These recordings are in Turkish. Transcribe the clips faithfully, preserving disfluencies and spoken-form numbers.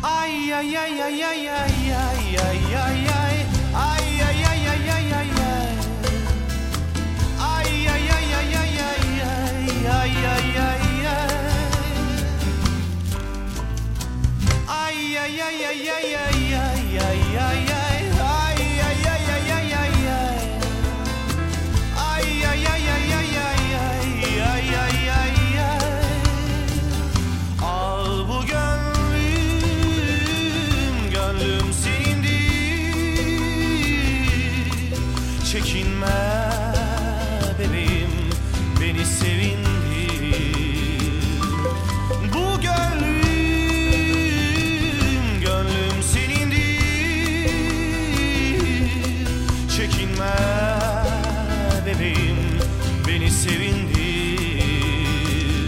Ay ay ay ay ay ay ay ay ay ay. Ay ay ay ay ay ay ay. Ay ay ay ay ay ay ay ay ay ay. Ay ay ay ay ay ay ay ay ay ay. Çekinme bebeğim, beni sevindir. Bu gönlüm, gönlüm senindir. Çekinme bebeğim, beni sevindir.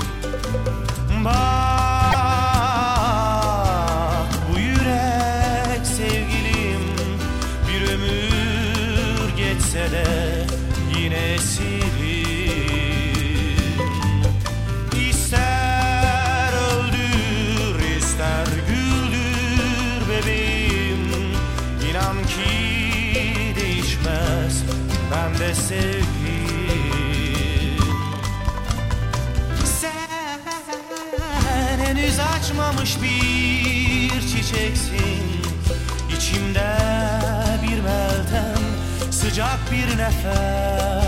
Bak bu yürek sevgilim, bir ömür geçse de yine esirim. İster öldür, ister güldür bebeğim. İnan ki değişmez bende sevgim. Sen henüz açmamış bir çiçeksin. İçimde bir meltem, sıcak bir nefes.